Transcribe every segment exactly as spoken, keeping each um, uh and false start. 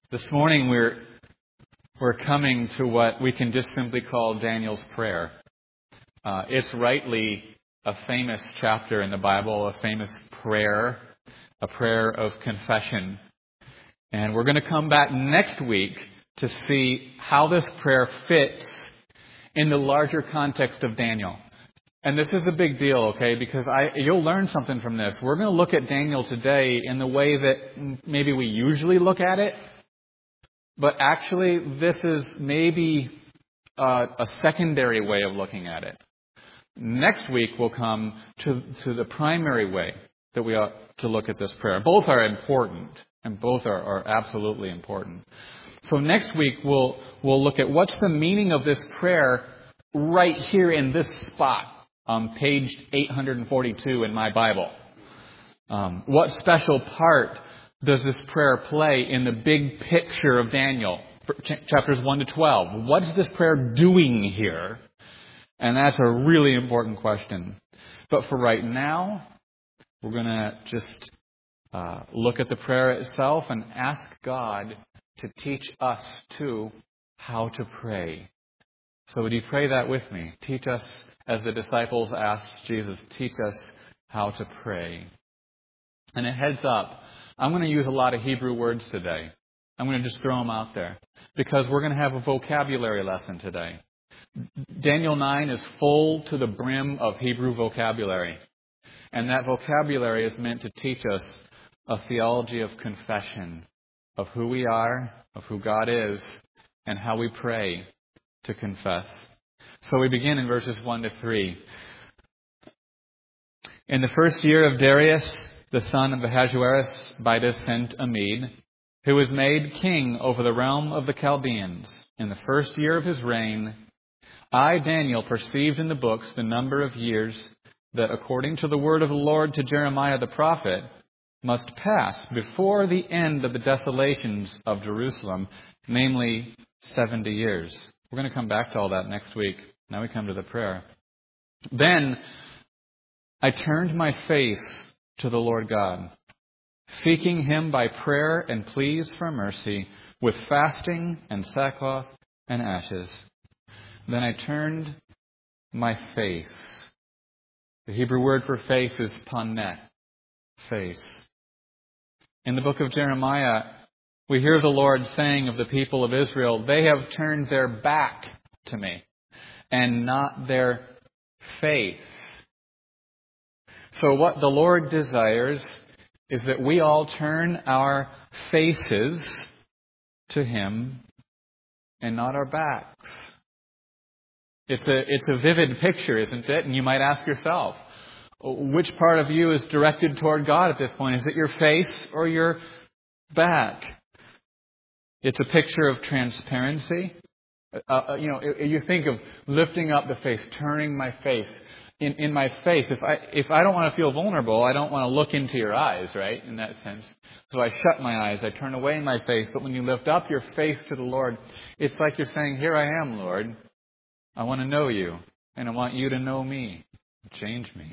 This morning we're we're coming to what we can just simply call Daniel's prayer. Uh, it's rightly a famous chapter in the Bible, a famous prayer, a prayer of confession. And we're going to come back next week to see how this prayer fits in the larger context of Daniel. And this is a big deal, okay, because I, you'll learn something from this. We're going to look at Daniel today in the way that maybe we usually look at it. But actually, this is maybe a, a secondary way of looking at it. Next week, we'll come to, to the primary way that we ought to look at this prayer. Both are important, and both are, are absolutely important. So next week, we'll, we'll look at what's the meaning of this prayer right here in this spot on page eight forty-two in my Bible. Um, what special part does this prayer play in the big picture of Daniel, chapters one to twelve? What's this prayer doing here? And that's a really important question. But for right now, we're going to just uh, look at the prayer itself and ask God to teach us, too, how to pray. So would you pray that with me? Teach us, as the disciples asked Jesus, teach us how to pray. And a heads up, I'm going to use a lot of Hebrew words today. I'm going to just throw them out there because we're going to have a vocabulary lesson today. Daniel nine is full to the brim of Hebrew vocabulary. And that vocabulary is meant to teach us a theology of confession, of who we are, of who God is, and how we pray to confess. So we begin in verses one to three. In the first year of Darius, the son of Ahasuerus, Bida sent a Mede, who was made king over the realm of the Chaldeans. In the first year of his reign, I, Daniel, perceived in the books the number of years that, according to the word of the Lord to Jeremiah the prophet, must pass before the end of the desolations of Jerusalem, namely seventy years. We're going to come back to all that next week. Now we come to the prayer. Then I turned my face to the Lord God, seeking Him by prayer and pleas for mercy, with fasting and sackcloth and ashes. Then I turned my face. The Hebrew word for face is paneh, face. In the book of Jeremiah, we hear the Lord saying of the people of Israel, they have turned their back to me and not their face. So what the Lord desires is that we all turn our faces to Him and not our backs. It's a, it's a vivid picture, isn't it? And you might ask yourself, which part of you is directed toward God at this point? Is it your face or your back? It's a picture of transparency. Uh, you know, you think of lifting up the face, turning my face. In, in my face, if I if I don't want to feel vulnerable, I don't want to look into your eyes, right? In that sense. So I shut my eyes, I turn away my face. But when you lift up your face to the Lord, it's like you're saying, here I am, Lord. I want to know you. And I want you to know me. Change me.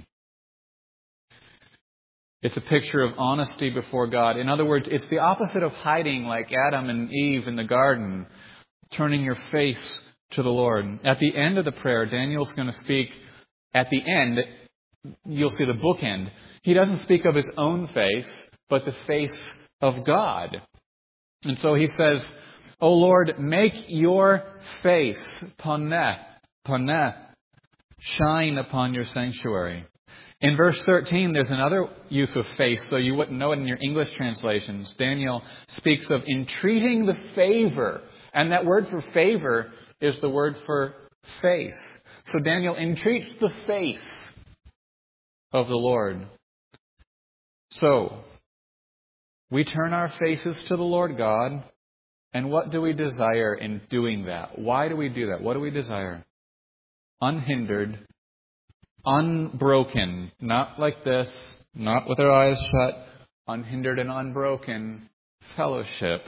It's a picture of honesty before God. In other words, it's the opposite of hiding like Adam and Eve in the garden. Turning your face to the Lord. At the end of the prayer, Daniel's going to speak. At the end, you'll see the bookend. He doesn't speak of his own face, but the face of God. And so he says, O Lord, make your face, paneh, paneh, shine upon your sanctuary. In verse thirteen, there's another use of face, though you wouldn't know it in your English translations. Daniel speaks of entreating the favor. And that word for favor is the word for face. So Daniel entreats the face of the Lord. So, we turn our faces to the Lord God. And what do we desire in doing that? Why do we do that? What do we desire? Unhindered, unbroken, not like this, not with our eyes shut, unhindered and unbroken fellowship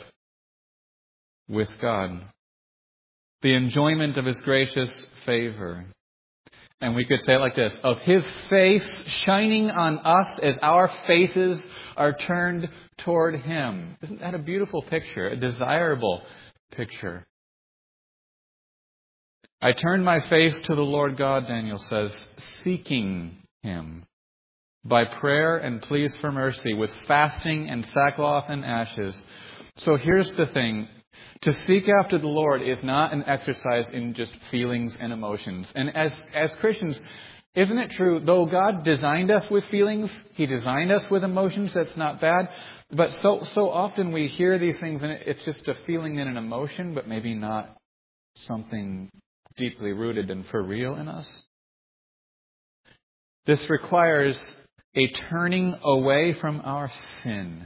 with God. The enjoyment of His gracious favor. And we could say it like this: of His face shining on us as our faces are turned toward Him. Isn't that a beautiful picture? A desirable picture. I turned my face to the Lord God, Daniel says, seeking Him by prayer and pleas for mercy, with fasting and sackcloth and ashes. So here's the thing. To seek after the Lord is not an exercise in just feelings and emotions. And as, as Christians, isn't it true, though God designed us with feelings, He designed us with emotions, that's not bad. But so, so often we hear these things and it's just a feeling and an emotion, but maybe not something deeply rooted and for real in us. This requires a turning away from our sin.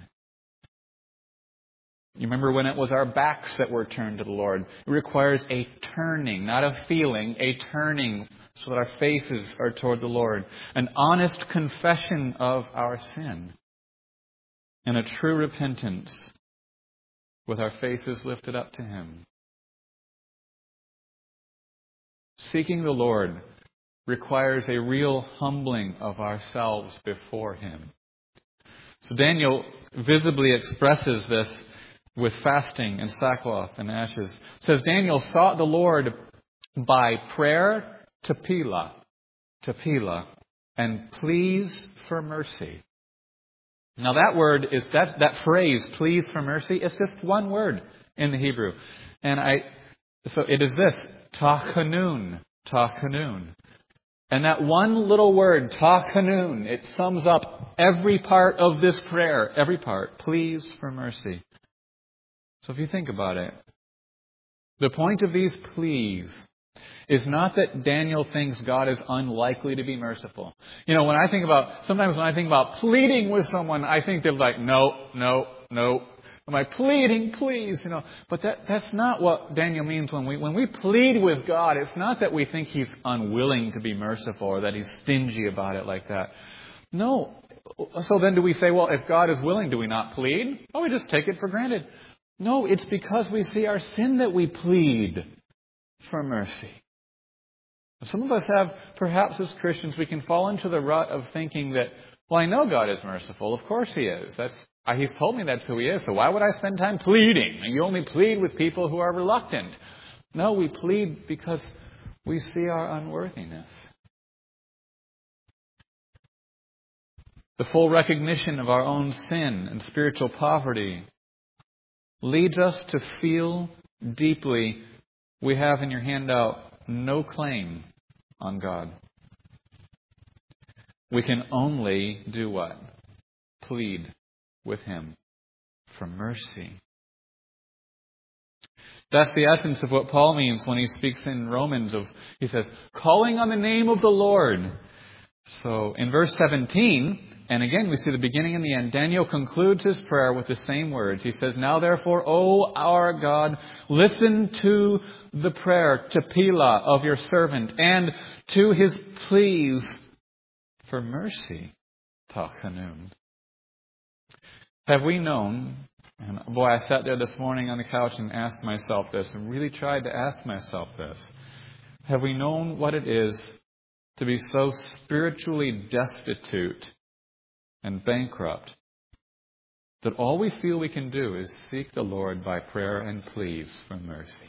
You remember when it was our backs that were turned to the Lord? It requires a turning, not a feeling, a turning so that our faces are toward the Lord. An honest confession of our sin. And a true repentance with our faces lifted up to Him. Seeking the Lord requires a real humbling of ourselves before Him. So Daniel visibly expresses this with fasting and sackcloth and ashes. It says Daniel sought the Lord by prayer, tefillah, tefillah, and pleas for mercy. Now that word is that that phrase, pleas for mercy, is just one word in the Hebrew, and I so it is this tachanun, tachanun. And that one little word, tachanun, it sums up every part of this prayer, every part. Pleas for mercy. So if you think about it, the point of these pleas is not that Daniel thinks God is unlikely to be merciful. You know, when I think about, sometimes when I think about pleading with someone, I think they're like, no, no, no. Am I pleading, please? You know, but that, that's not what Daniel means when we, when we plead with God. It's not that we think He's unwilling to be merciful or that He's stingy about it like that. No. So then do we say, well, if God is willing, do we not plead? Oh, we just take it for granted. No, it's because we see our sin that we plead for mercy. Some of us have, perhaps as Christians, we can fall into the rut of thinking that, well, I know God is merciful. Of course He is. That's He's told me that's who He is. So why would I spend time pleading? And you only plead with people who are reluctant. No, we plead because we see our unworthiness. The full recognition of our own sin and spiritual poverty leads us to feel deeply we have in your handout no claim on God. We can only do what? Plead with Him for mercy. That's the essence of what Paul means when he speaks in Romans of, he says, calling on the name of the Lord. So in verse seventeen, and again we see the beginning and the end, Daniel concludes his prayer with the same words. He says, now therefore, O our God, listen to the prayer, tefillah, of your servant, and to his pleas for mercy, tachanun. Have we known, and boy, I sat there this morning on the couch and asked myself this, and really tried to ask myself this. Have we known what it is to be so spiritually destitute and bankrupt that all we feel we can do is seek the Lord by prayer and pleas for mercy?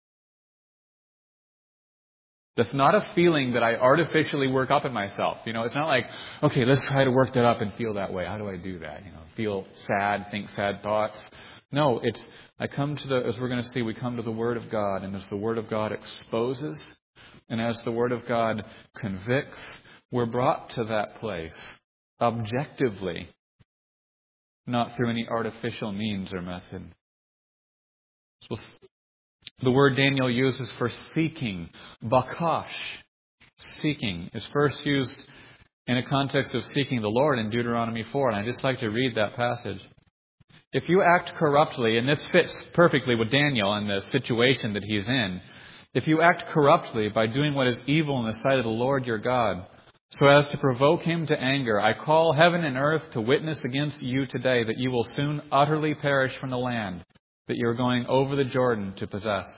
That's not a feeling that I artificially work up in myself. You know, it's not like, okay, let's try to work that up and feel that way. How do I do that? You know, feel sad, think sad thoughts. No, it's, I come to the, as we're going to see, we come to the Word of God, and as the Word of God exposes, and as the Word of God convicts, we're brought to that place objectively, not through any artificial means or method. So the word Daniel uses for seeking, bakash, seeking, is first used in a context of seeking the Lord in Deuteronomy four. And I'd just like to read that passage. If you act corruptly, and this fits perfectly with Daniel and the situation that he's in, if you act corruptly by doing what is evil in the sight of the Lord your God, so as to provoke Him to anger, I call heaven and earth to witness against you today that you will soon utterly perish from the land that you're going over the Jordan to possess.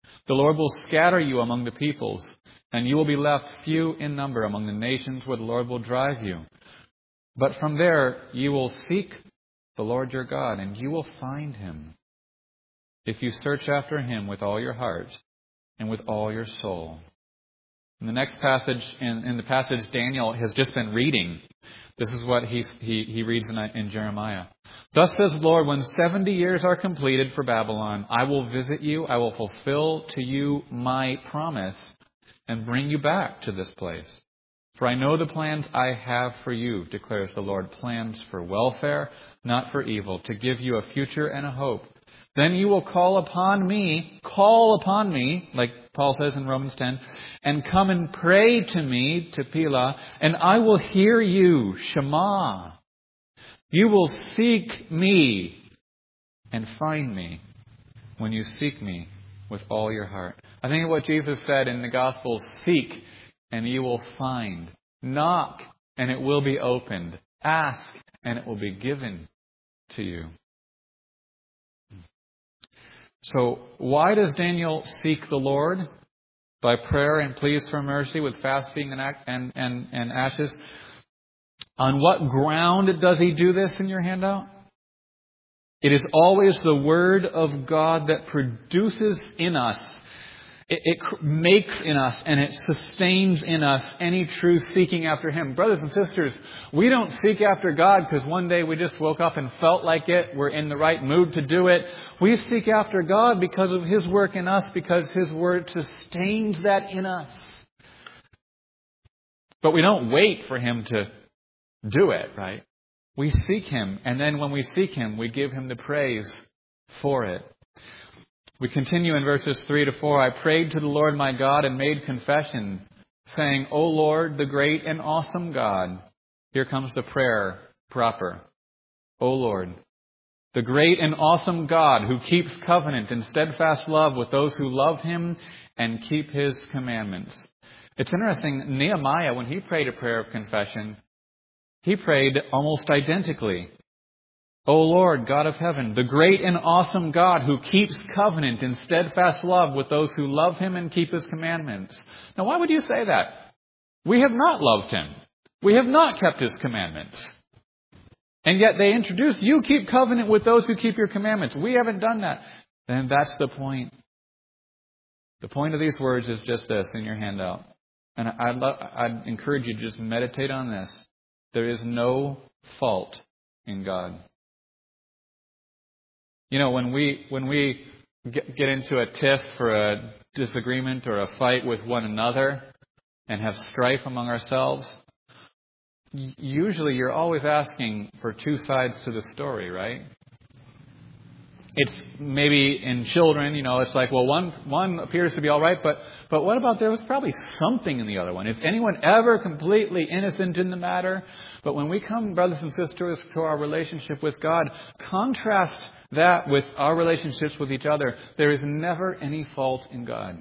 The Lord will scatter you among the peoples, and you will be left few in number among the nations where the Lord will drive you. But from there you will seek the Lord your God, and you will find Him, if you search after Him with all your heart and with all your soul. In the next passage, in, in the passage Daniel has just been reading, this is what he, he, he reads in, in Jeremiah. Thus says the Lord, when seventy years are completed for Babylon, I will visit you, I will fulfill to you my promise, and bring you back to this place. For I know the plans I have for you, declares the Lord, plans for welfare, not for evil, to give you a future and a hope. Then you will call upon me, call upon me, like Paul says in Romans ten, and come and pray to me, to Tephilah, and I will hear you, Shema. You will seek me and find me when you seek me with all your heart. I think what Jesus said in the Gospels, seek and you will find. Knock and it will be opened. Ask and it will be given to you. So why does Daniel seek the Lord? By prayer and pleas for mercy with fasting and, and, and, and ashes. On what ground does he do this in your handout? It is always the Word of God that produces in us. It, it makes in us and it sustains in us any true seeking after Him. Brothers and sisters, we don't seek after God because one day we just woke up and felt like it. We're in the right mood to do it. We seek after God because of His work in us, because His Word sustains that in us. But we don't wait for Him to do it, right? We seek Him, and then when we seek Him, we give Him the praise for it. We continue in verses three to four. I prayed to the Lord my God and made confession, saying, O Lord, the great and awesome God. Here comes the prayer proper. O Lord, the great and awesome God who keeps covenant and steadfast love with those who love Him and keep His commandments. It's interesting, Nehemiah, when he prayed a prayer of confession, he prayed almost identically. O Lord, God of heaven, the great and awesome God who keeps covenant and steadfast love with those who love Him and keep His commandments. Now, why would you say that? We have not loved Him. We have not kept His commandments. And yet they introduce, you keep covenant with those who keep your commandments. We haven't done that. Then that's the point. The point of these words is just this in your handout. And I'd, lo- I'd encourage you to just meditate on this. There is no fault in God. You know, when we when we get, get into a tiff or a disagreement or a fight with one another and have strife among ourselves, usually you're always asking for two sides to the story, right? It's maybe in children, you know, it's like, well, one one appears to be all right, but but what about there was probably something in the other one? Is anyone ever completely innocent in the matter? But when we come, brothers and sisters, to our relationship with God, contrast that with our relationships with each other. There is never any fault in God.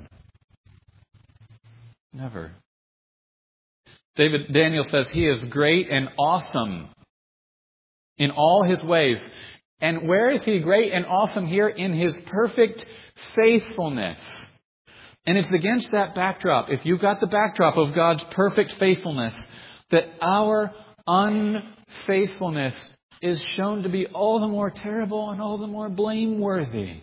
Never. David Daniel says He is great and awesome in all His ways. And where is He great and awesome here? In His perfect faithfulness. And it's against that backdrop, if you've got the backdrop of God's perfect faithfulness, that our unfaithfulness is shown to be all the more terrible and all the more blameworthy.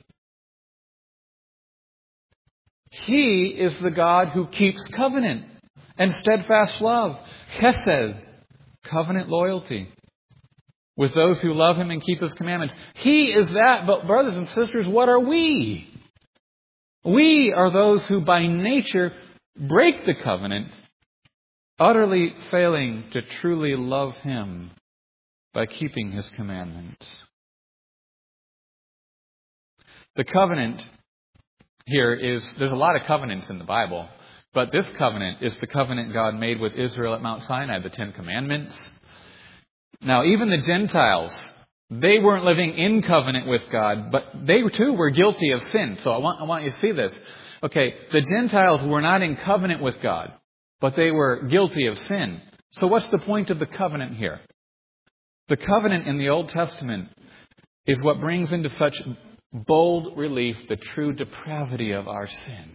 He is the God who keeps covenant and steadfast love, chesed, covenant loyalty, with those who love Him and keep His commandments. He is that, but brothers and sisters, what are we? We are those who by nature break the covenant, utterly failing to truly love Him by keeping His commandments. The covenant here is, there's a lot of covenants in the Bible, but this covenant is the covenant God made with Israel at Mount Sinai, the Ten Commandments. Now, even the Gentiles, they weren't living in covenant with God, but they too were guilty of sin. So I want, I want you to see this. Okay, the Gentiles were not in covenant with God, but they were guilty of sin. So what's the point of the covenant here? The covenant in the Old Testament is what brings into such bold relief, the true depravity of our sin.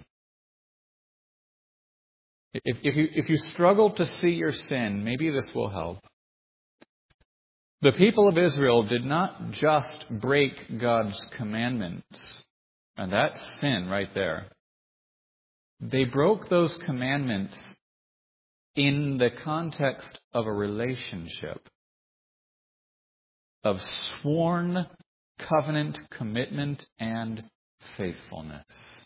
If, if, you, if you struggle to see your sin, maybe this will help. The people of Israel did not just break God's commandments, and that's sin right there. They broke those commandments in the context of a relationship, of sworn covenant commitment and faithfulness.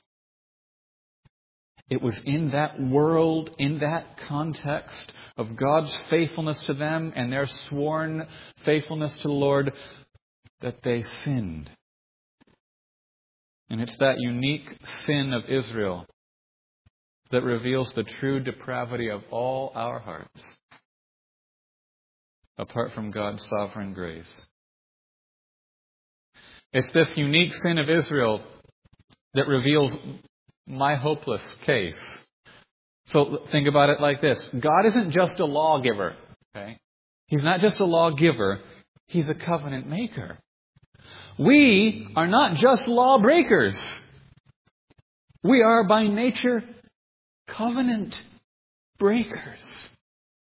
It was in that world, in that context of God's faithfulness to them and their sworn faithfulness to the Lord that they sinned. And it's that unique sin of Israel that reveals the true depravity of all our hearts, apart from God's sovereign grace. It's this unique sin of Israel that reveals my hopeless case. So think about it like this. God isn't just a lawgiver. Okay? He's not just a lawgiver. He's a covenant maker. We are not just lawbreakers. We are by nature covenant breakers.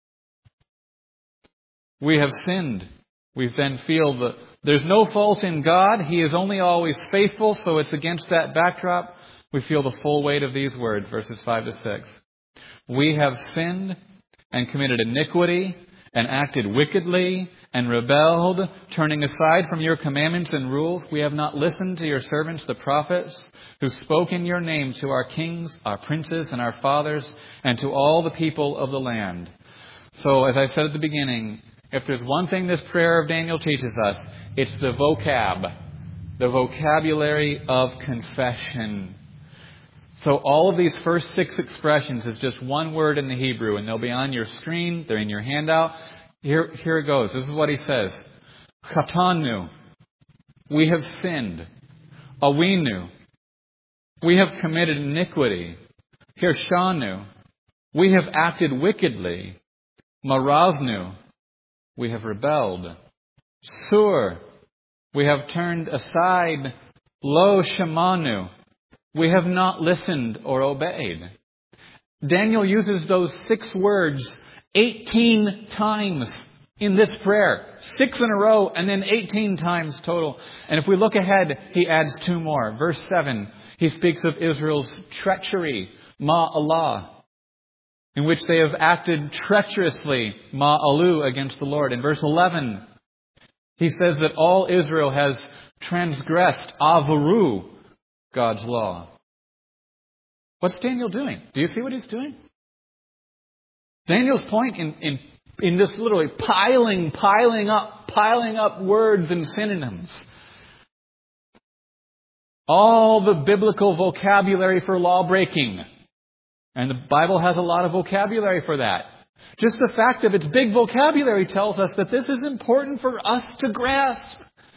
We have sinned. We then feel that there's no fault in God. He is only always faithful. So it's against that backdrop we feel the full weight of these words, verses five to six. We have sinned and committed iniquity and acted wickedly and rebelled, turning aside from your commandments and rules. We have not listened to your servants, the prophets, who spoke in your name to our kings, our princes, and our fathers, and to all the people of the land. So, as I said at the beginning, if there's one thing this prayer of Daniel teaches us, it's the vocab, the vocabulary of confession. So all of these first six expressions is just one word in the Hebrew, and they'll be on your screen. They're in your handout. Here, here it goes. This is what he says. Chatanu. We have sinned. Awinu. We have committed iniquity. Hirshanu. We have acted wickedly. Maraznu. We have rebelled. Sur. We have turned aside. Lo Shemanu. We have not listened or obeyed. Daniel uses those six words eighteen times in this prayer. Six in a row and then eighteen times total. And if we look ahead, he adds two more. Verse seven, he speaks of Israel's treachery, ma'alah, in which they have acted treacherously, ma'alu, against the Lord. In verse eleven, he says that all Israel has transgressed, avaru, God's law. What's Daniel doing? Do you see what he's doing? Daniel's point in, in, in this literally piling, piling up, piling up words and synonyms. All the biblical vocabulary for law breaking. And the Bible has a lot of vocabulary for that. Just the fact of its big vocabulary tells us that this is important for us to grasp.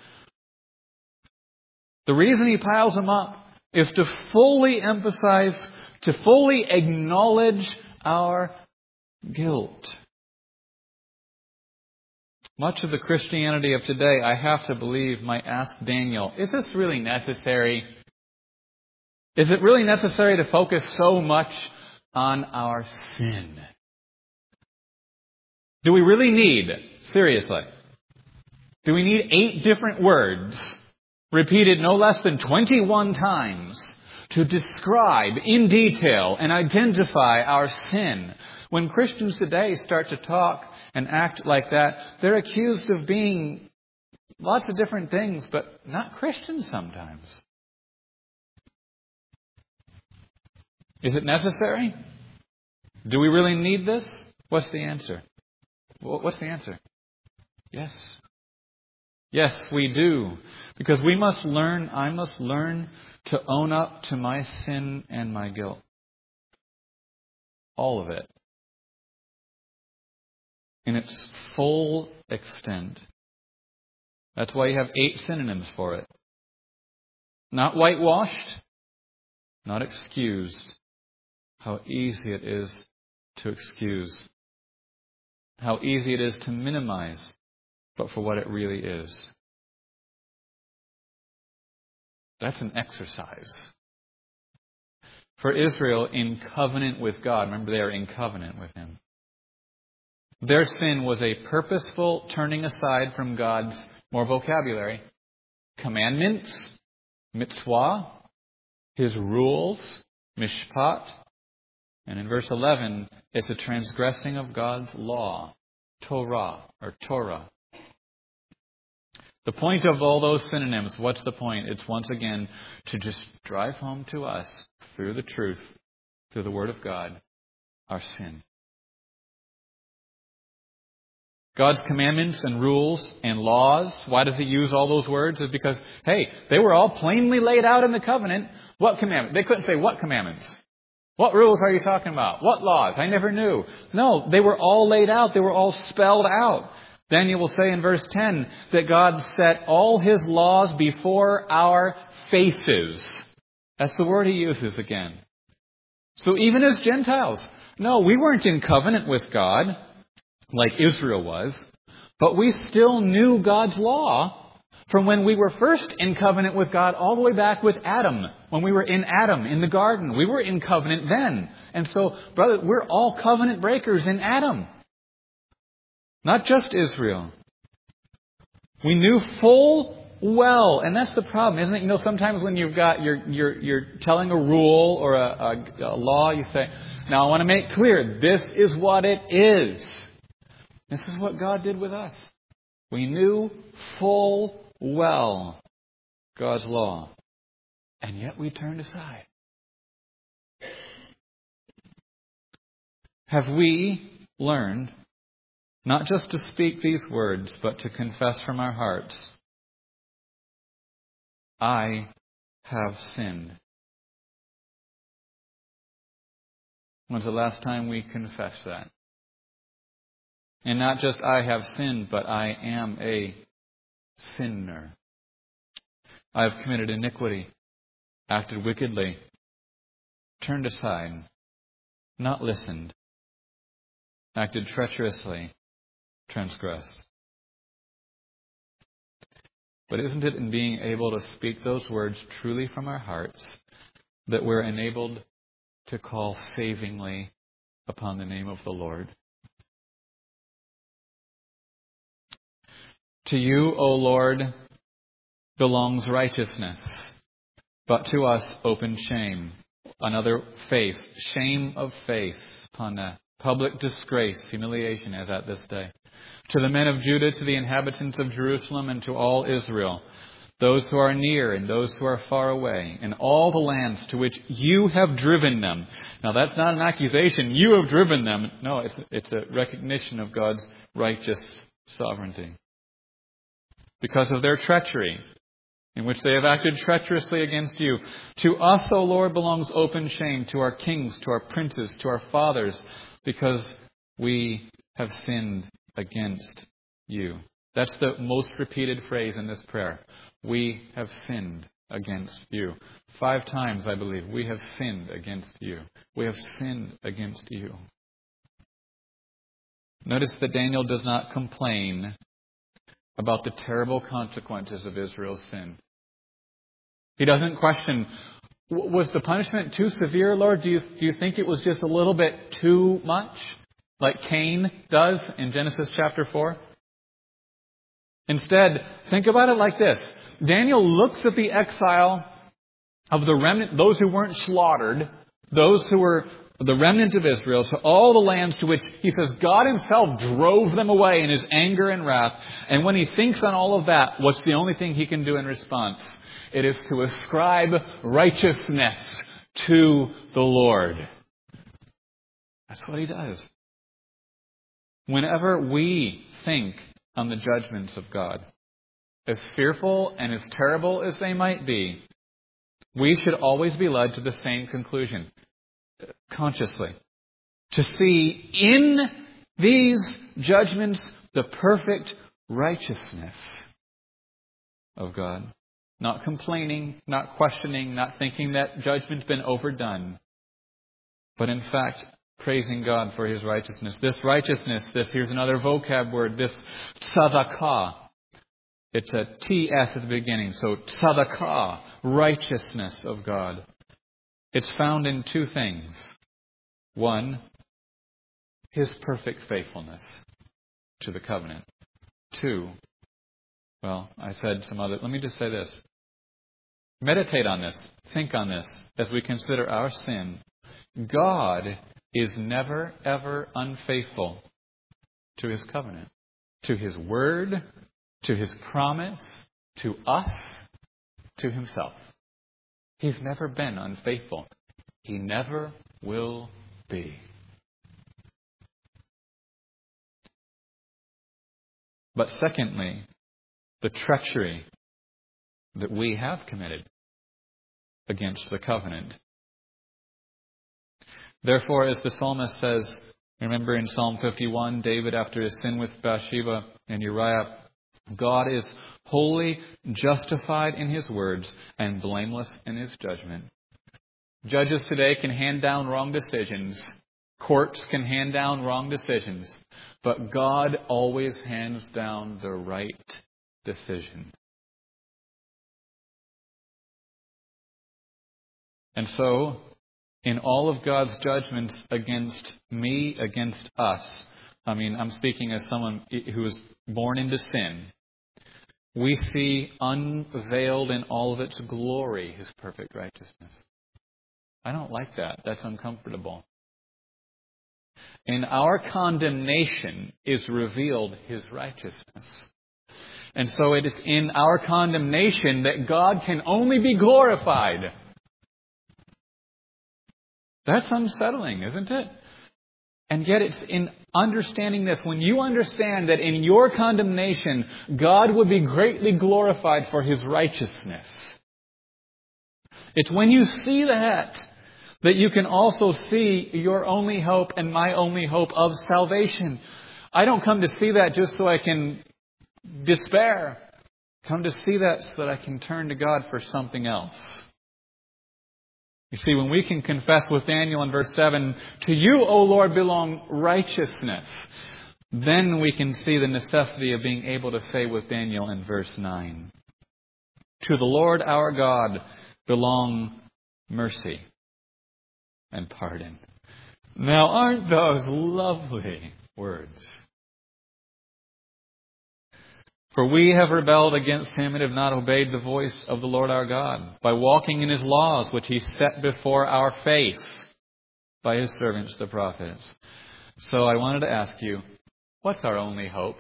The reason he piles them up is to fully emphasize, to fully acknowledge our guilt. Much of the Christianity of today, I have to believe, might ask Daniel, is this really necessary? Is it really necessary to focus so much on our sin? Do we really need, seriously, do we need eight different words repeated no less than twenty-one times to describe in detail and identify our sin? When Christians today start to talk and act like that, they're accused of being lots of different things, but not Christians sometimes. Is it necessary? Do we really need this? What's the answer? What's the answer? Yes. Yes, we do. Because we must learn, I must learn to own up to my sin and my guilt. All of it. In its full extent. That's why you have eight synonyms for it. Not whitewashed, not excused. How easy it is to excuse. How easy it is to minimize, but for what it really is. That's an exercise. For Israel, in covenant with God, remember they are in covenant with Him. Their sin was a purposeful turning aside from God's, more vocabulary, commandments, mitzvah, His rules, mishpat. And in verse eleven, it's a transgressing of God's law, Torah or Torah. The point of all those synonyms, what's the point? It's once again to just drive home to us, through the truth, through the Word of God, our sin. God's commandments and rules and laws, why does He use all those words? It's because, hey, they were all plainly laid out in the covenant. What commandment? They couldn't say, what commandments? What rules are you talking about? What laws? I never knew. No, they were all laid out. They were all spelled out. Daniel will say in verse ten that God set all His laws before our faces. That's the word He uses again. So even as Gentiles, no, we weren't in covenant with God like Israel was, but we still knew God's law from when we were first in covenant with God all the way back with Adam. When we were in Adam, in the garden, we were in covenant then. And so, brother, we're all covenant breakers in Adam. Not just Israel. We knew full well, and that's the problem, isn't it? You know, sometimes when you've got, you're, you're, you're telling a rule or a, a, a law, you say, now I want to make clear, this is what it is. This is what God did with us. We knew full well God's law, and yet we turned aside. Have we learned not just to speak these words, but to confess from our hearts, I have sinned? When's the last time we confessed that? And not just I have sinned, but I am a sinner. I have committed iniquity, acted wickedly, turned aside, not listened, acted treacherously, transgressed. But isn't it in being able to speak those words truly from our hearts that we're enabled to call savingly upon the name of the Lord? To you, O Lord, belongs righteousness, but to us open shame. Another face, shame of face upon a public disgrace, humiliation as at this day. To the men of Judah, to the inhabitants of Jerusalem, and to all Israel, those who are near and those who are far away, in all the lands to which you have driven them. Now that's not an accusation, you have driven them. No, it's, it's a recognition of God's righteous sovereignty. Because of their treachery, in which they have acted treacherously against you. To us, O Lord, belongs open shame, to our kings, to our princes, to our fathers, because we have sinned against you. That's the most repeated phrase in this prayer. We have sinned against you. Five times, I believe, we have sinned against you. We have sinned against you. Notice that Daniel does not complain about the terrible consequences of Israel's sin. He doesn't question, was the punishment too severe, Lord? Do you, do you think it was just a little bit too much? Like Cain does in Genesis chapter four? Instead, think about it like this. Daniel looks at the exile of the remnant, those who weren't slaughtered, those who were the remnant of Israel, to all the lands to which he says God Himself drove them away in His anger and wrath. And when he thinks on all of that, what's the only thing he can do in response? It is to ascribe righteousness to the Lord. That's what he does. Whenever we think on the judgments of God, as fearful and as terrible as they might be, we should always be led to the same conclusion. Consciously, to see in these judgments the perfect righteousness of God. Not complaining, not questioning, not thinking that judgment's been overdone, but in fact praising God for His righteousness. This righteousness, this, here's another vocab word, this tzedakah. It's a T S at the beginning. So tzedakah, righteousness of God. It's found in two things. One, His perfect faithfulness to the covenant. Two, well, I said some other, let me just say this. Meditate on this. Think on this as we consider our sin. God is never, ever unfaithful to His covenant, to His word, to His promise, to us, to Himself. He's never been unfaithful. He never will be. But secondly, the treachery that we have committed against the covenant. Therefore, as the psalmist says, remember in Psalm fifty-one, David, after his sin with Bathsheba and Uriah, God is wholly justified in His words and blameless in His judgment. Judges today can hand down wrong decisions. Courts can hand down wrong decisions. But God always hands down the right decision. And so, in all of God's judgments against me, against us, I mean, I'm speaking as someone who was born into sin, we see unveiled in all of its glory His perfect righteousness. I don't like that. That's uncomfortable. In our condemnation is revealed His righteousness. And so it is in our condemnation that God can only be glorified. That's unsettling, isn't it? And yet it's in understanding this, when you understand that in your condemnation, God would be greatly glorified for His righteousness. It's when you see that, that you can also see your only hope and my only hope of salvation. I don't come to see that just so I can despair. I come to see that so that I can turn to God for something else. You see, when we can confess with Daniel in verse seven, to You, O Lord, belong righteousness, then we can see the necessity of being able to say with Daniel in verse nine, to the Lord our God belong mercy and pardon. Now, aren't those lovely words? For we have rebelled against Him and have not obeyed the voice of the Lord our God, by walking in His laws, which He set before our face by His servants, the prophets. So I wanted to ask you, what's our only hope?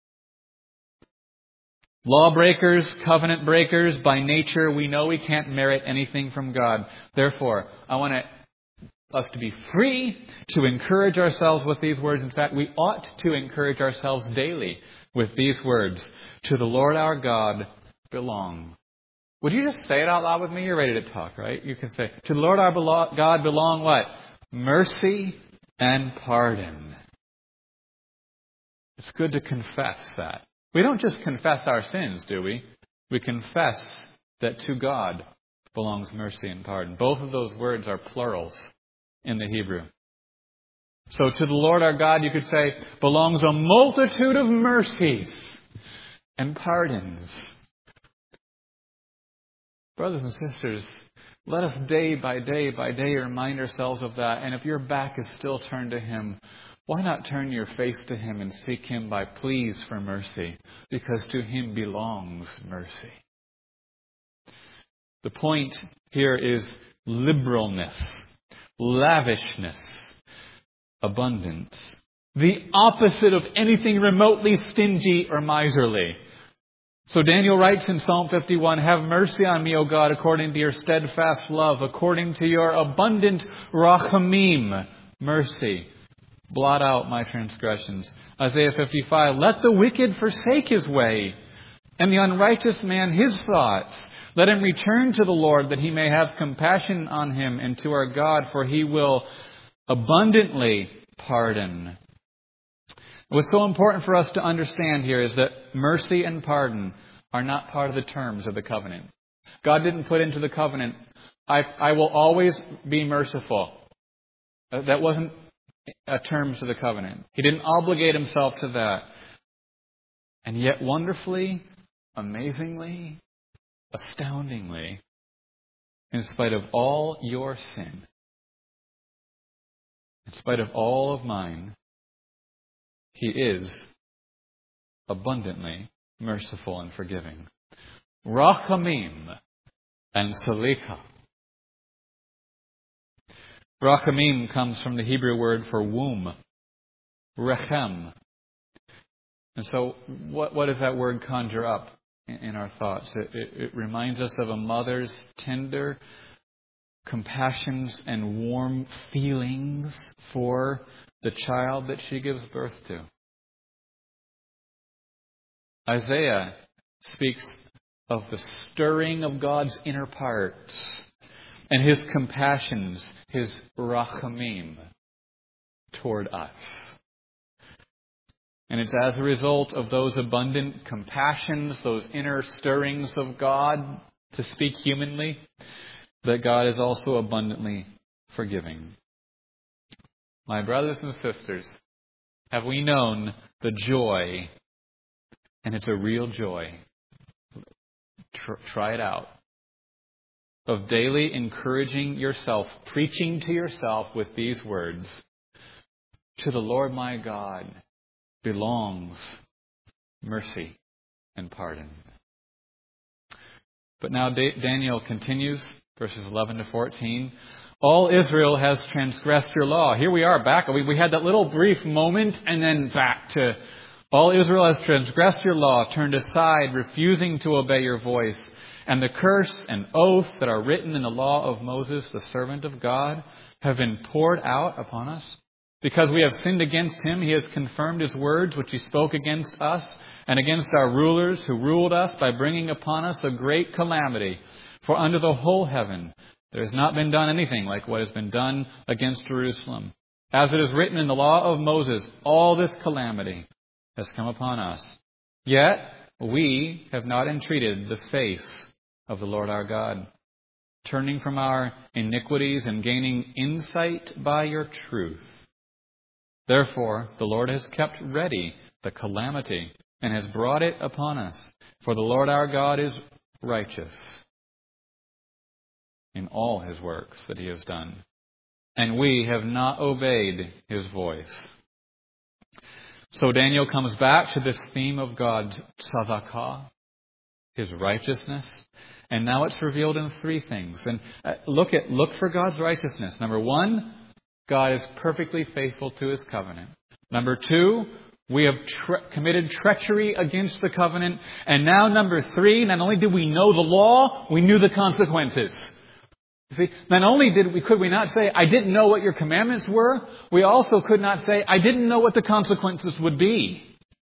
Lawbreakers, covenant breakers, by nature, we know we can't merit anything from God. Therefore, I want to us to be free to encourage ourselves with these words. In fact, we ought to encourage ourselves daily with these words. To the Lord our God belong. Would you just say it out loud with me? You're ready to talk, right? You can say, to the Lord our belo- God belong what? Mercy and pardon. It's good to confess that. We don't just confess our sins, do we? We confess that to God belongs mercy and pardon. Both of those words are plurals in the Hebrew. So to the Lord our God, you could say, belongs a multitude of mercies and pardons. Brothers and sisters, let us day by day by day remind ourselves of that. And if your back is still turned to Him, why not turn your face to Him and seek Him by pleas for mercy? Because to Him belongs mercy. The point here is liberalness, lavishness, abundance. The opposite of anything remotely stingy or miserly. So Daniel writes in Psalm fifty-one, have mercy on me, O God, according to Your steadfast love, according to Your abundant rachamim, mercy. Blot out my transgressions. Isaiah fifty-five, let the wicked forsake his way, and the unrighteous man his thoughts. Let him return to the Lord, that He may have compassion on him, and to our God, for He will abundantly pardon. What's so important for us to understand here is that mercy and pardon are not part of the terms of the covenant. God didn't put into the covenant, I, I will always be merciful. That wasn't a term to the covenant. He didn't obligate Himself to that. And yet, wonderfully, amazingly, astoundingly, in spite of all your sin, in spite of all of mine, He is abundantly merciful and forgiving. Rachamim and Salika. Rachamim comes from the Hebrew word for womb, rechem. And so what, what does that word conjure up in, in our thoughts? It, it, it reminds us of a mother's tender compassions and warm feelings for the child that she gives birth to. Isaiah speaks of the stirring of God's inner parts and His compassions, His rachamim, toward us. And it's as a result of those abundant compassions, those inner stirrings of God, to speak humanly, that God is also abundantly forgiving. My brothers and sisters, have we known the joy, and it's a real joy, tr- try it out, of daily encouraging yourself, preaching to yourself with these words, to the Lord my God belongs mercy and pardon. But now Daniel continues, verses eleven to fourteen. All Israel has transgressed your law. Here we are back. We, we had that little brief moment and then back to all Israel has transgressed your law, turned aside, refusing to obey your voice. And the curse and oath that are written in the law of Moses, the servant of God, have been poured out upon us. Because we have sinned against Him, He has confirmed His words which He spoke against us and against our rulers who ruled us by bringing upon us a great calamity. For under the whole heaven there has not been done anything like what has been done against Jerusalem. As it is written in the law of Moses, all this calamity has come upon us. Yet we have not entreated the face of the Lord our God, turning from our iniquities and gaining insight by your truth. Therefore, the Lord has kept ready the calamity and has brought it upon us. For the Lord our God is righteous in all His works that He has done, and we have not obeyed His voice. So Daniel comes back to this theme of God's tzedakah, His righteousness, and now it's revealed in three things. And look at look for God's righteousness. Number one, God is perfectly faithful to His covenant. Number two, we have tre- committed treachery against the covenant. And now number three, not only did we know the law, we knew the consequences. You see, not only did we could we not say, I didn't know what your commandments were, we also could not say, I didn't know what the consequences would be.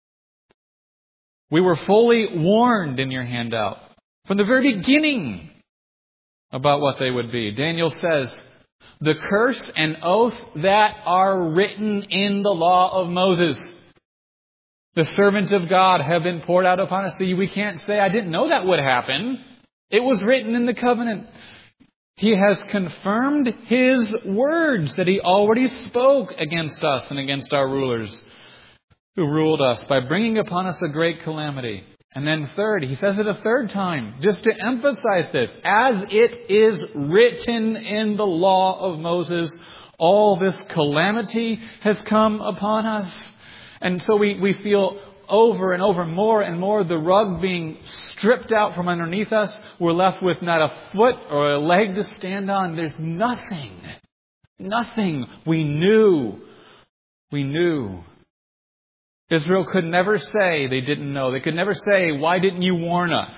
We were fully warned in your handout from the very beginning about what they would be. Daniel says, the curse and oath that are written in the law of Moses, the servants of God, have been poured out upon us. See, we can't say, I didn't know that would happen. It was written in the covenant. He has confirmed His words that He already spoke against us and against our rulers who ruled us by bringing upon us a great calamity. And then third, He says it a third time, just to emphasize this, as it is written in the law of Moses, all this calamity has come upon us. And so we, we feel over and over more and more the rug being stripped out from underneath us. We're left with not a foot or a leg to stand on. There's nothing. Nothing. We knew. We knew. Israel could never say they didn't know. They could never say, why didn't you warn us?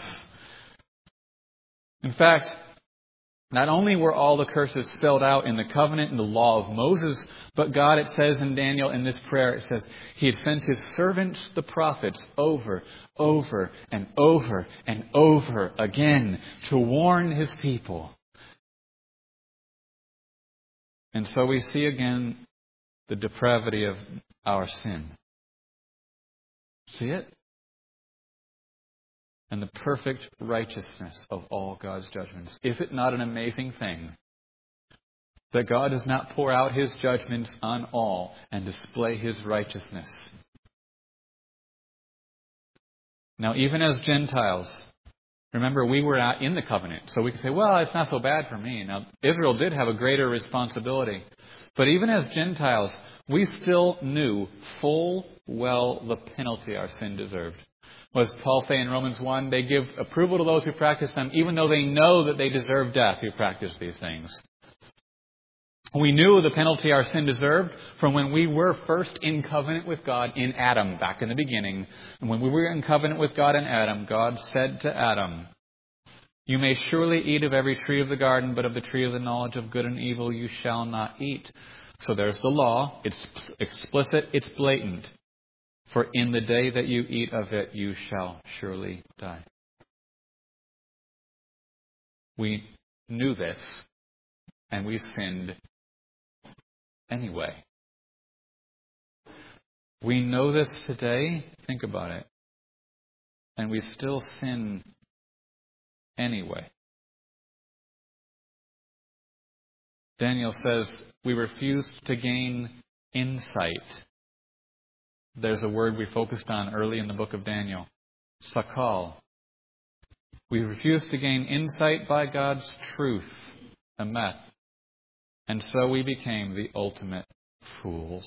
In fact, not only were all the curses spelled out in the covenant and the law of Moses, but God, it says in Daniel in this prayer, it says He had sent His servants, the prophets, over, over, and over, and over again to warn His people. And so we see again the depravity of our sin. See it? And the perfect righteousness of all God's judgments. Is it not an amazing thing that God does not pour out His judgments on all and display His righteousness? Now, even as Gentiles, remember, we were not in the covenant, so we can say, well, it's not so bad for me. Now, Israel did have a greater responsibility. But even as Gentiles, we still knew full well the penalty our sin deserved. What does Paul say in Romans one? They give approval to those who practice them, even though they know that they deserve death who practice these things. We knew the penalty our sin deserved from when we were first in covenant with God in Adam, back in the beginning. And when we were in covenant with God in Adam, God said to Adam, "You may surely eat of every tree of the garden, but of the tree of the knowledge of good and evil you shall not eat." So there's the law. It's explicit. It's blatant. For in the day that you eat of it, you shall surely die. We knew this, and we sinned anyway. We know this today. Think about it. And we still sin anyway. Daniel says we refused to gain insight. There's a word we focused on early in the book of Daniel. Sakal. We refused to gain insight by God's truth. Emet. And so we became the ultimate fools.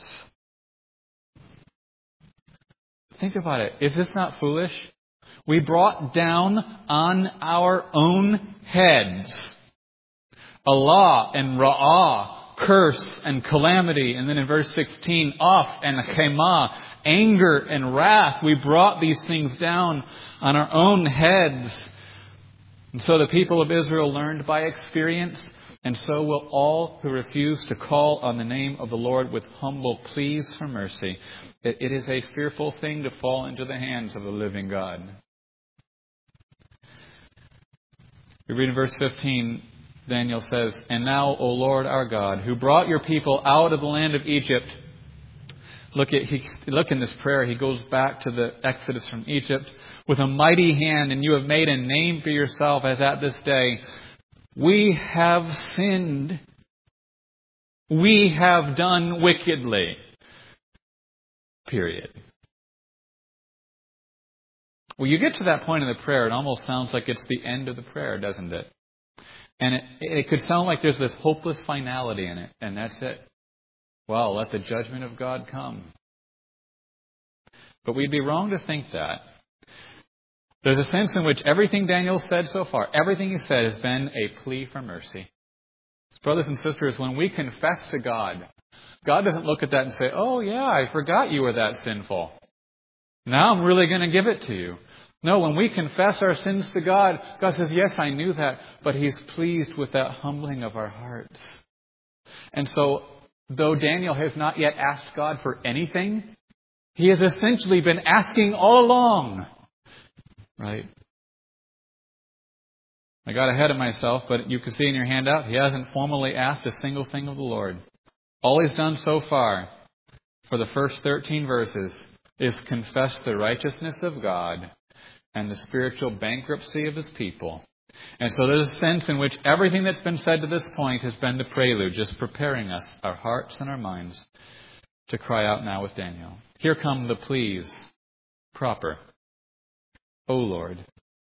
Think about it. Is this not foolish? We brought down on our own heads Allah and Ra'ah, curse and calamity. And then in verse sixteen, Af and Chema, anger and wrath. We brought these things down on our own heads. And so the people of Israel learned by experience. And so will all who refuse to call on the name of the Lord with humble pleas for mercy. It, it is a fearful thing to fall into the hands of the living God. We read in verse fifteen, Daniel says, "And now, O Lord our God, who brought your people out of the land of Egypt." Look at he, look in this prayer. He goes back to the Exodus from Egypt. "With a mighty hand, and you have made a name for yourself as at this day. We have sinned. We have done wickedly." Period. Well, you get to that point in the prayer, it almost sounds like it's the end of the prayer, doesn't it? And it, it could sound like there's this hopeless finality in it, and that's it. Well, let the judgment of God come. But we'd be wrong to think that. There's a sense in which everything Daniel said so far, everything he said has been a plea for mercy. Brothers and sisters, when we confess to God, God doesn't look at that and say, "Oh yeah, I forgot you were that sinful. Now I'm really going to give it to you." No, when we confess our sins to God, God says, "Yes, I knew that," but He's pleased with that humbling of our hearts. And so, though Daniel has not yet asked God for anything, he has essentially been asking all along. Right? I got ahead of myself, but you can see in your handout, he hasn't formally asked a single thing of the Lord. All he's done so far, for the first thirteen verses, is confess the righteousness of God and the spiritual bankruptcy of His people. And so there's a sense in which everything that's been said to this point has been the prelude, just preparing us, our hearts and our minds, to cry out now with Daniel. Here come the pleas, proper. "O Lord,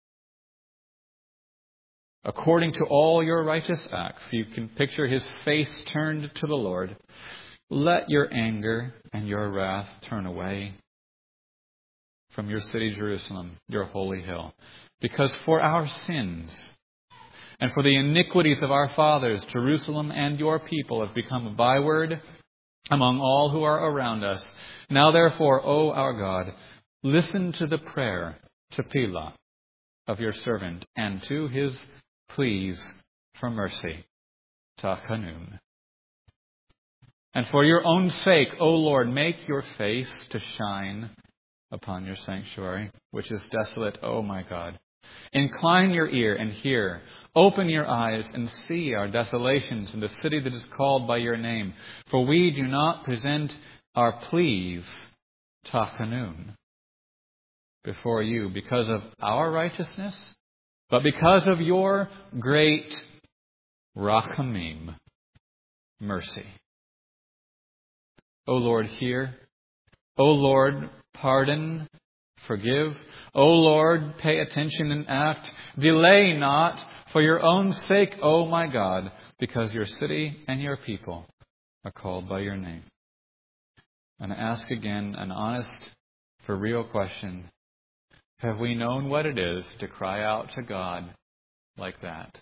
according to all your righteous acts," you can picture his face turned to the Lord, "let your anger and your wrath turn away from your city Jerusalem, your holy hill. Because for our sins and for the iniquities of our fathers, Jerusalem and your people have become a byword among all who are around us. Now therefore, O our God, listen to the prayer, Tefillah, of your servant, and to his pleas for mercy, Tachanun. And for your own sake, O Lord, make your face to shine upon your sanctuary, which is desolate, O my God. Incline your ear and hear. Open your eyes and see our desolations in the city that is called by your name. For we do not present our pleas, Tachanun, before you because of our righteousness, but because of your great Rachamim, mercy. O Lord, hear. O Lord, pardon Forgive. O Lord, pay attention and act. Delay not for your own sake, O my God, because your city and your people are called by your name. And I ask again an honest, for real question. Have we known what it is to cry out to God like that?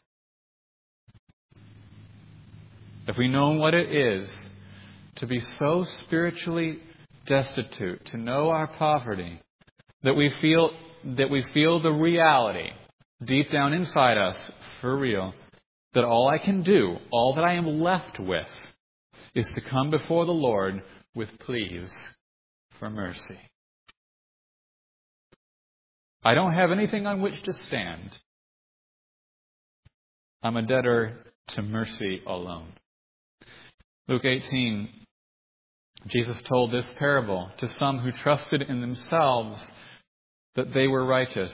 Have we known what it is to be so spiritually destitute, to know our poverty, that we feel that we feel the reality deep down inside us, for real, that all I can do, all that I am left with, is to come before the Lord with pleas for mercy. I don't have anything on which to stand. I'm a debtor to mercy alone. Luke eighteen, Jesus told this parable to some who trusted in themselves that they were righteous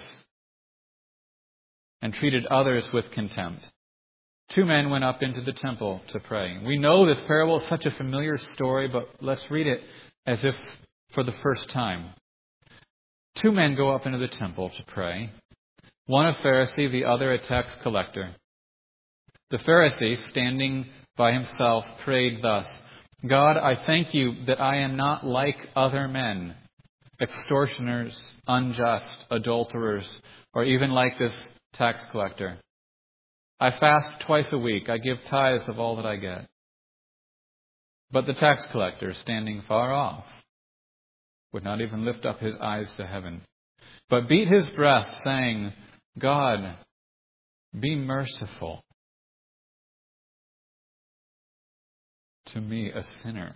and treated others with contempt. Two men went up into the temple to pray. We know this parable is such a familiar story, but let's read it as if for the first time. Two men go up into the temple to pray. One a Pharisee, the other a tax collector. The Pharisee, standing by himself, prayed thus, God, I thank you that I am not like other men, extortioners, unjust, adulterers, or even like this tax collector. I fast twice a week. I give tithes of all that I get. But the tax collector, standing far off, would not even lift up his eyes to heaven, but beat his breast, saying, God, be merciful to me, a sinner.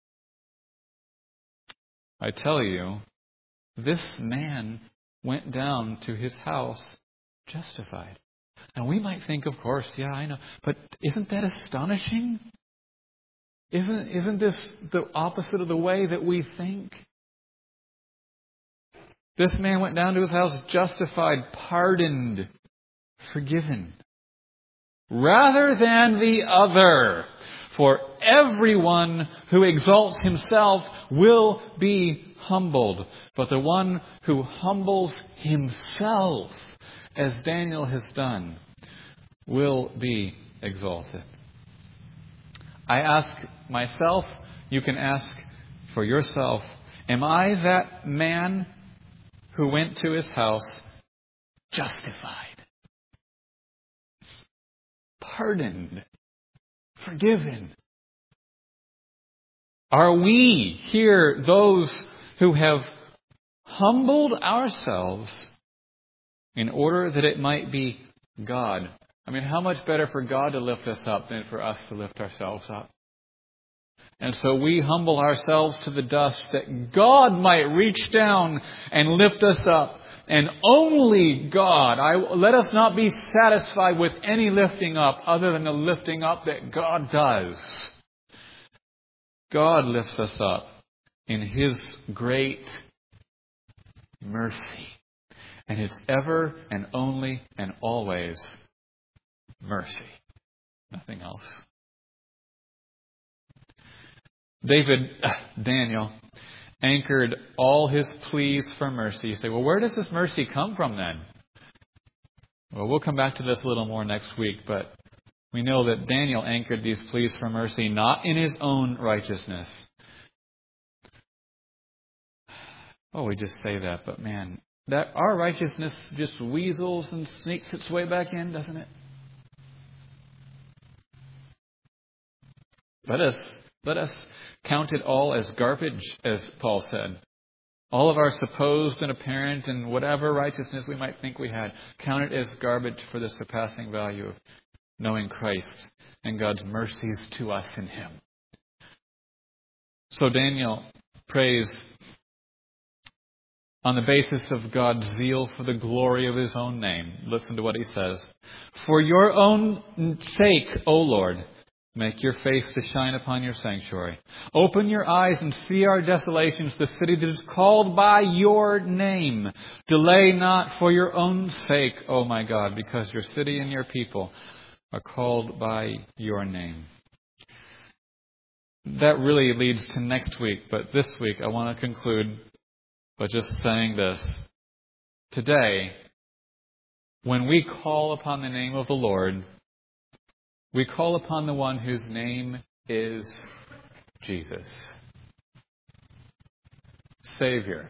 I tell you, this man went down to his house justified. And we might think, of course, yeah, I know. But isn't that astonishing? Isn't, isn't this the opposite of the way that we think? This man went down to his house justified, pardoned, forgiven. Rather than the other. For everyone who exalts himself will be humbled. But the one who humbles himself, as Daniel has done, will be exalted. I ask myself, you can ask for yourself, am I that man who went to his house justified, pardoned, forgiven? Are we here those who have humbled ourselves in order that it might be God? I mean, how much better for God to lift us up than for us to lift ourselves up? And so we humble ourselves to the dust that God might reach down and lift us up. And only God. I, let us not be satisfied with any lifting up other than the lifting up that God does. God lifts us up in His great mercy. And it's ever and only and always mercy. Nothing else. David, Daniel, anchored all his pleas for mercy. You say, well, where does this mercy come from then? Well, we'll come back to this a little more next week, but we know that Daniel anchored these pleas for mercy not in his own righteousness. Oh, we just say that, but man, that our righteousness just weasels and sneaks its way back in, doesn't it? Let us, let us count it all as garbage, as Paul said. All of our supposed and apparent and whatever righteousness we might think we had, count it as garbage for the surpassing value of knowing Christ and God's mercies to us in Him. So Daniel prays on the basis of God's zeal for the glory of His own name. Listen to what he says. For your own sake, O Lord, make your face to shine upon your sanctuary. Open your eyes and see our desolations, the city that is called by your name. Delay not for your own sake, O my God, because your city and your people are called by your name. That really leads to next week, but this week I want to conclude but just saying this. Today, when we call upon the name of the Lord, we call upon the one whose name is Jesus. Savior,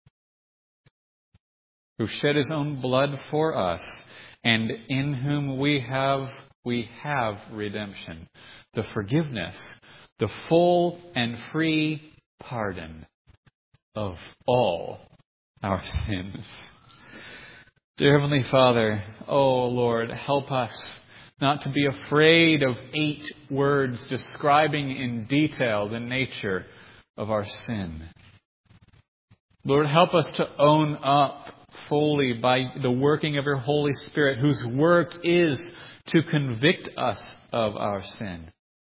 who shed his own blood for us, and in whom we have we have redemption, the forgiveness, the full and free pardon of all our sins. Dear Heavenly Father, oh Lord, help us not to be afraid of eight words describing in detail the nature of our sin. Lord, help us to own up fully by the working of your Holy Spirit, whose work is to convict us of our sin.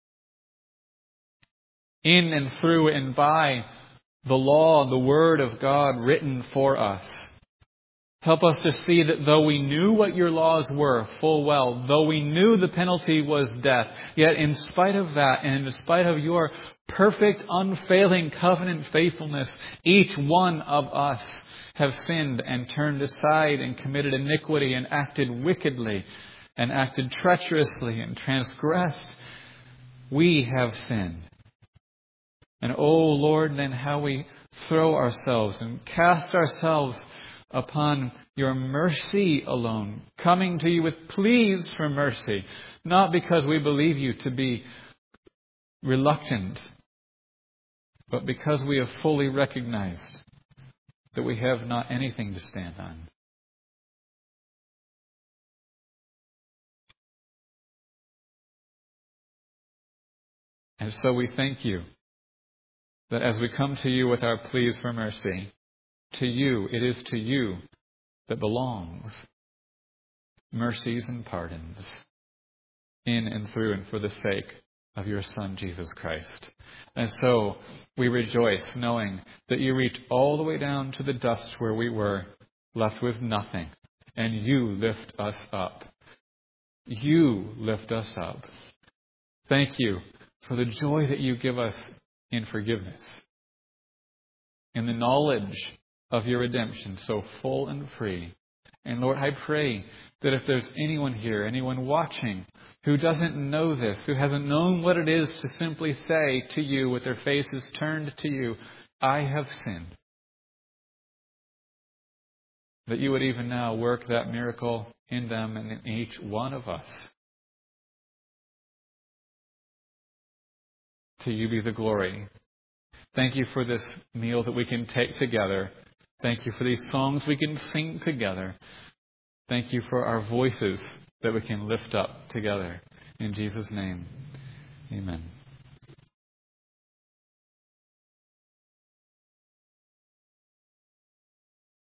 In and through and by the law, the Word of God written for us. Help us to see that though we knew what your laws were full well, though we knew the penalty was death, yet in spite of that and in spite of your perfect, unfailing covenant faithfulness, each one of us have sinned and turned aside and committed iniquity and acted wickedly and acted treacherously and transgressed. We have sinned. And oh Lord, then how we throw ourselves and cast ourselves upon your mercy alone, coming to you with pleas for mercy, not because we believe you to be reluctant, but because we have fully recognized that we have not anything to stand on. And so we thank you that as we come to you with our pleas for mercy, to you, it is to you that belongs mercies and pardons in and through and for the sake of your Son, Jesus Christ. And so we rejoice knowing that you reach all the way down to the dust where we were, left with nothing, and you lift us up. You lift us up. Thank you for the joy that you give us in forgiveness, in the knowledge of your redemption so full and free. And Lord, I pray that if there's anyone here, anyone watching, who doesn't know this, who hasn't known what it is to simply say to you with their faces turned to you, I have sinned, that you would even now work that miracle in them and in each one of us. To you be the glory. Thank you for this meal that we can take together. Thank you for these songs we can sing together. Thank you for our voices that we can lift up together. In Jesus' name, amen.